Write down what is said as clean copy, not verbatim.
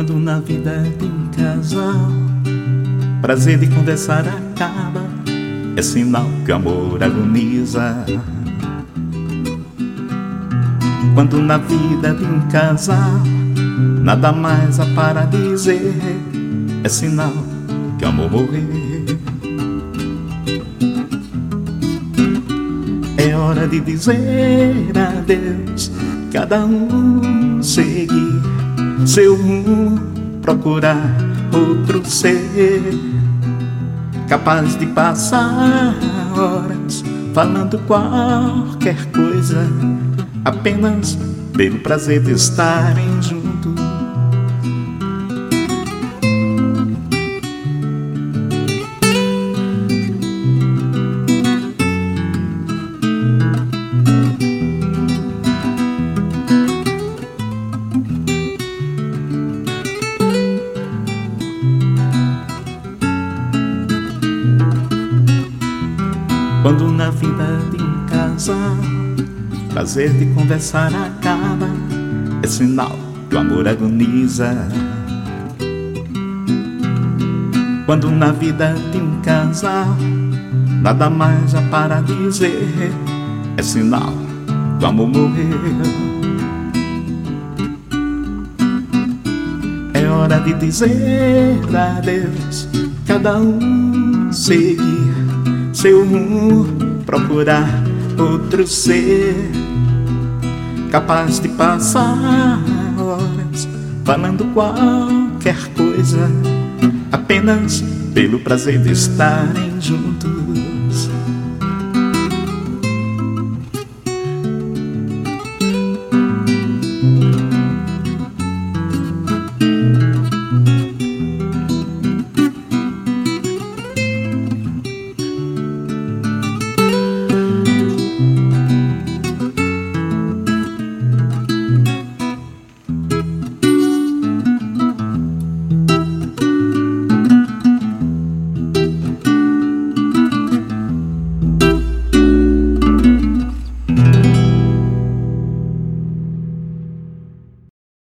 Quando na vida de um casal prazer de conversar acaba, é sinal que o amor agoniza. Quando na vida de um casal nada mais há para dizer, é sinal que o amor morreu. É hora de dizer adeus, cada um seguir seu rumo, procurar outro ser capaz de passar horas falando qualquer coisa, apenas pelo prazer de estarem juntos. Quando na vida de um casal prazer de conversar acaba, é sinal que o amor agoniza. Quando na vida de um casal nada mais há para dizer, é sinal que o amor morreu. É hora de dizer adeus, cada um seguir seu rumo, procurar outro ser capaz de passar horas falando qualquer coisa, apenas pelo prazer de estarem juntos.